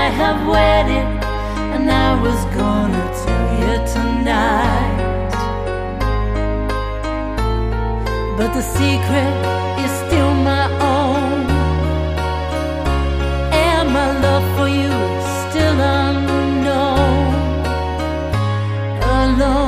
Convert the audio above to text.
have waited, and I was gonna tell you tonight. But the secret is still my own, and my love for you is still unknown. Alone.